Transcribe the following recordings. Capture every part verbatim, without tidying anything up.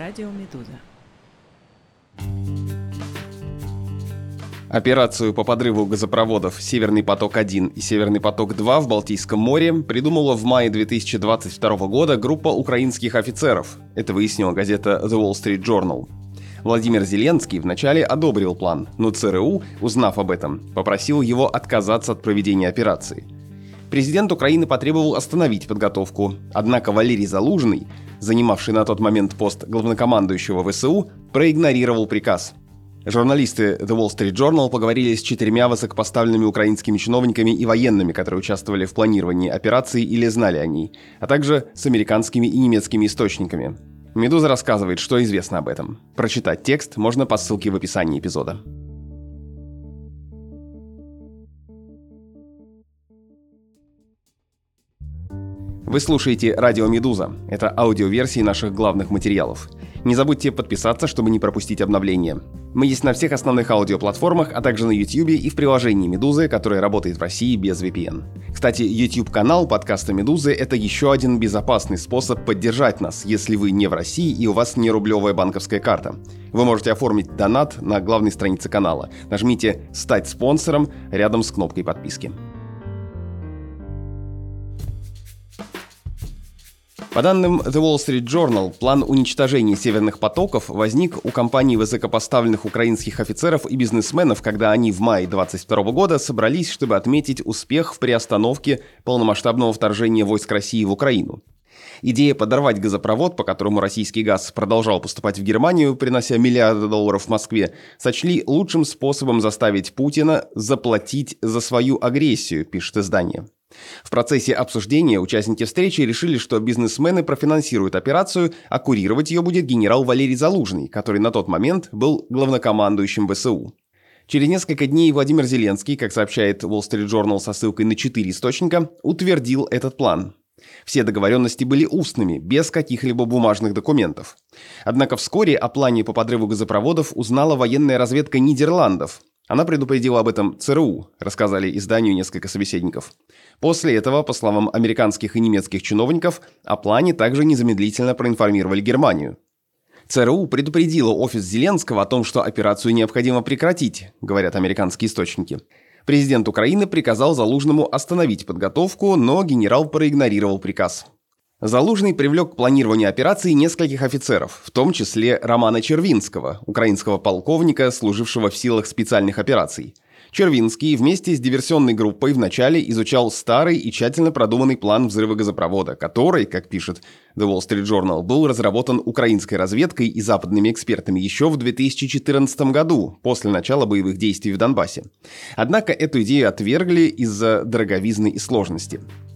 Радио Медуза. Операцию по подрыву газопроводов «Северный поток-один» и «Северный поток-два» в Балтийском море придумала в мае две тысячи двадцать второго года группа украинских офицеров. Это выяснила газета The Wall Street Journal. Владимир Зеленский вначале одобрил план, но ЦРУ, узнав об этом, попросил его отказаться от проведения операции. Президент Украины потребовал остановить подготовку, однако Валерий Залужный, занимавший на тот момент пост главнокомандующего ВСУ, проигнорировал приказ. Журналисты The Wall Street Journal поговорили с четырьмя высокопоставленными украинскими чиновниками и военными, которые участвовали в планировании операции или знали о ней, а также с американскими и немецкими источниками. «Медуза» рассказывает, что известно об этом. Прочитать текст можно по ссылке в описании эпизода. Вы слушаете «Радио Медуза». Это аудиоверсии наших главных материалов. Не забудьте подписаться, чтобы не пропустить обновления. Мы есть на всех основных аудиоплатформах, а также на YouTube и в приложении «Медузы», которое работает в России без ви пи эн. Кстати, YouTube-канал подкаста «Медузы» — это еще один безопасный способ поддержать нас, если вы не в России и у вас не рублевая банковская карта. Вы можете оформить донат на главной странице канала. Нажмите «Стать спонсором» рядом с кнопкой подписки. По данным The Wall Street Journal, план уничтожения северных потоков возник у компаний высокопоставленных украинских офицеров и бизнесменов, когда они в мае две тысячи двадцать второго года собрались, чтобы отметить успех в приостановке полномасштабного вторжения войск России в Украину. Идея подорвать газопровод, по которому российский газ продолжал поступать в Германию, принося миллиарды долларов в Москве, сочли лучшим способом заставить Путина заплатить за свою агрессию, пишет издание. В процессе обсуждения участники встречи решили, что бизнесмены профинансируют операцию, а курировать ее будет генерал Валерий Залужный, который на тот момент был главнокомандующим ВСУ. Через несколько дней Владимир Зеленский, как сообщает Wall Street Journal со ссылкой на четыре источника, утвердил этот план. Все договоренности были устными, без каких-либо бумажных документов. Однако вскоре о плане по подрыву газопроводов узнала военная разведка Нидерландов. Она предупредила об этом ЦРУ, рассказали изданию несколько собеседников. После этого, по словам американских и немецких чиновников, о плане также незамедлительно проинформировали Германию. ЦРУ предупредила офис Зеленского о том, что операцию необходимо прекратить, говорят американские источники. Президент Украины приказал Залужному остановить подготовку, но генерал проигнорировал приказ. Залужный привлек к планированию операции нескольких офицеров, в том числе Романа Червинского, украинского полковника, служившего в силах специальных операций. Червинский вместе с диверсионной группой вначале изучал старый и тщательно продуманный план взрыва газопровода, который, как пишет The Wall Street Journal, был разработан украинской разведкой и западными экспертами еще в две тысячи четырнадцатом году, после начала боевых действий в Донбассе. Однако эту идею отвергли из-за дороговизны и сложности.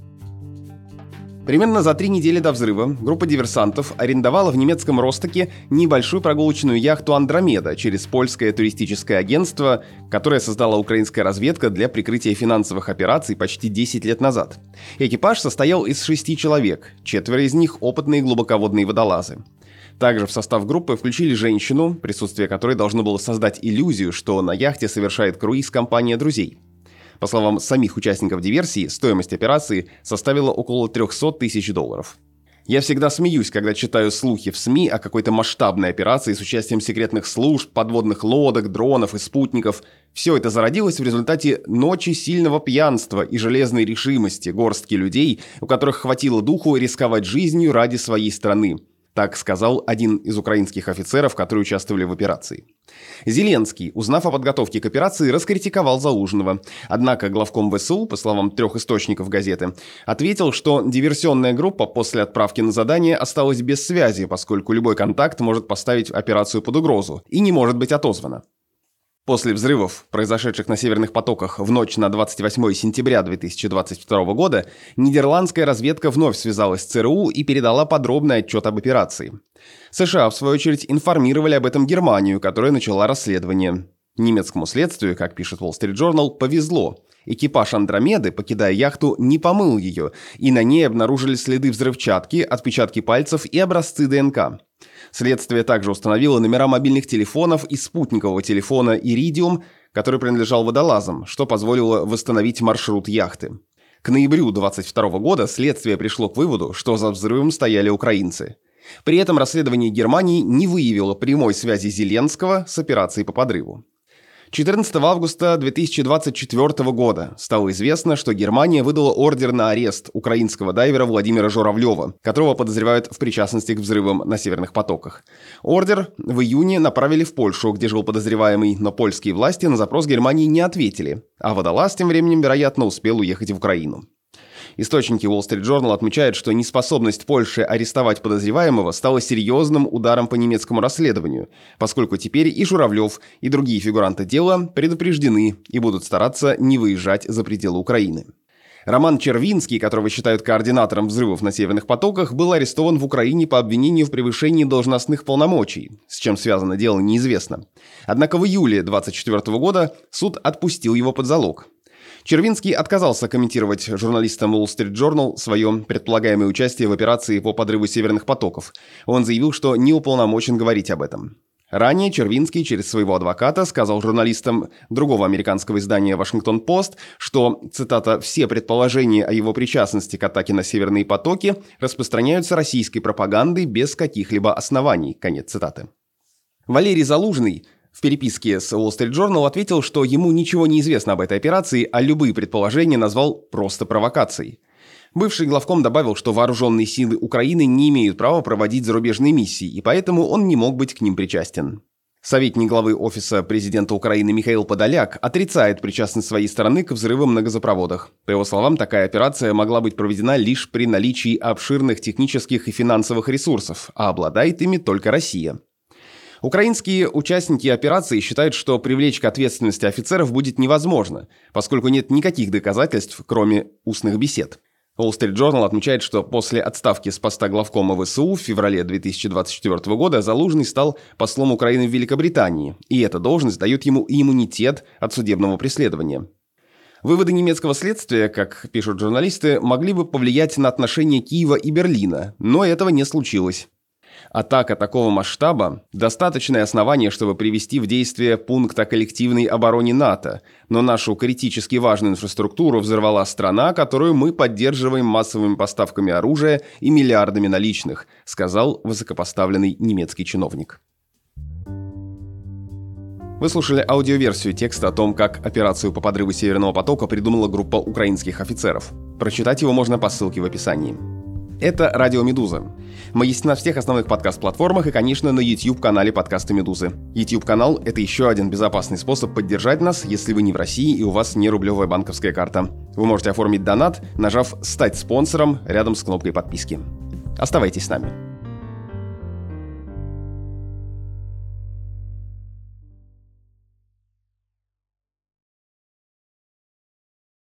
Примерно за три недели до взрыва группа диверсантов арендовала в немецком Ростоке небольшую прогулочную яхту «Андромеда» через польское туристическое агентство, которое создала украинская разведка для прикрытия финансовых операций почти десять лет назад. Экипаж состоял из шести человек, четверо из них – опытные глубоководные водолазы. Также в состав группы включили женщину, присутствие которой должно было создать иллюзию, что на яхте совершает круиз компания друзей. По словам самих участников диверсии, стоимость операции составила около триста тысяч долларов. Я всегда смеюсь, когда читаю слухи в СМИ о какой-то масштабной операции с участием секретных служб, подводных лодок, дронов и спутников. Все это зародилось в результате ночи сильного пьянства и железной решимости горстки людей, у которых хватило духу рисковать жизнью ради своей страны. Так сказал один из украинских офицеров, которые участвовали в операции. Зеленский, узнав о подготовке к операции, раскритиковал Залужного. Однако главком ВСУ, по словам трех источников газеты, ответил, что диверсионная группа после отправки на задание осталась без связи, поскольку любой контакт может поставить операцию под угрозу и не может быть отозвана. После взрывов, произошедших на северных потоках в ночь на двадцать восьмое сентября две тысячи двадцать второго года, нидерландская разведка вновь связалась с ЦРУ и передала подробный отчет об операции. США, в свою очередь, информировали об этом Германию, которая начала расследование. Немецкому следствию, как пишет Wall Street Journal, повезло. Экипаж «Андромеды», покидая яхту, не помыл ее, и на ней обнаружили следы взрывчатки, отпечатки пальцев и образцы ДНК. Следствие также установило номера мобильных телефонов и спутникового телефона «Иридиум», который принадлежал водолазам, что позволило восстановить маршрут яхты. К ноябрю две тысячи двадцать второго года следствие пришло к выводу, что за взрывом стояли украинцы. При этом расследование Германии не выявило прямой связи Зеленского с операцией по подрыву. четырнадцатого августа две тысячи двадцать четвёртого года стало известно, что Германия выдала ордер на арест украинского дайвера Владимира Журавлева, которого подозревают в причастности к взрывам на северных потоках. Ордер в июне направили в Польшу, где жил подозреваемый, но польские власти на запрос Германии не ответили, а водолаз тем временем, вероятно, успел уехать в Украину. Источники Wall Street Journal отмечают, что неспособность Польши арестовать подозреваемого стала серьезным ударом по немецкому расследованию, поскольку теперь и Журавлев, и другие фигуранты дела предупреждены и будут стараться не выезжать за пределы Украины. Роман Червинский, которого считают координатором взрывов на северных потоках, был арестован в Украине по обвинению в превышении должностных полномочий. С чем связано дело, неизвестно. Однако в июле две тысячи двадцать четвёртого года суд отпустил его под залог. Червинский отказался комментировать журналистам Wall Street Journal свое предполагаемое участие в операции по подрыву северных потоков. Он заявил, что не уполномочен говорить об этом. Ранее Червинский через своего адвоката сказал журналистам другого американского издания «Вашингтон-Пост», что, цитата, «все предположения о его причастности к атаке на северные потоки распространяются российской пропагандой без каких-либо оснований», конец цитаты. Валерий Залужный в переписке с Wall Street Journal ответил, что ему ничего не известно об этой операции, а любые предположения назвал просто провокацией. Бывший главком добавил, что вооруженные силы Украины не имеют права проводить зарубежные миссии, и поэтому он не мог быть к ним причастен. Советник главы Офиса президента Украины Михаил Подоляк отрицает причастность своей стороны к взрывам на газопроводах. По его словам, такая операция могла быть проведена лишь при наличии обширных технических и финансовых ресурсов, а обладает ими только Россия. Украинские участники операции считают, что привлечь к ответственности офицеров будет невозможно, поскольку нет никаких доказательств, кроме устных бесед. Wall Street Journal отмечает, что после отставки с поста главкома ВСУ в феврале две тысячи двадцать четвёртого года Залужный стал послом Украины в Великобритании, и эта должность дает ему иммунитет от судебного преследования. Выводы немецкого следствия, как пишут журналисты, могли бы повлиять на отношения Киева и Берлина, но этого не случилось. Атака такого масштаба – достаточное основание, чтобы привести в действие пункт о коллективной обороне НАТО, но нашу критически важную инфраструктуру взорвала страна, которую мы поддерживаем массовыми поставками оружия и миллиардами наличных, сказал высокопоставленный немецкий чиновник. Вы слушали аудиоверсию текста о том, как операцию по подрыву Северного потока придумала группа украинских офицеров. Прочитать его можно по ссылке в описании. Это «Радио Медуза». Мы есть на всех основных подкаст-платформах и, конечно, на YouTube-канале подкаста «Медузы». YouTube-канал – это еще один безопасный способ поддержать нас, если вы не в России и у вас не рублевая банковская карта. Вы можете оформить донат, нажав «Стать спонсором» рядом с кнопкой подписки. Оставайтесь с нами.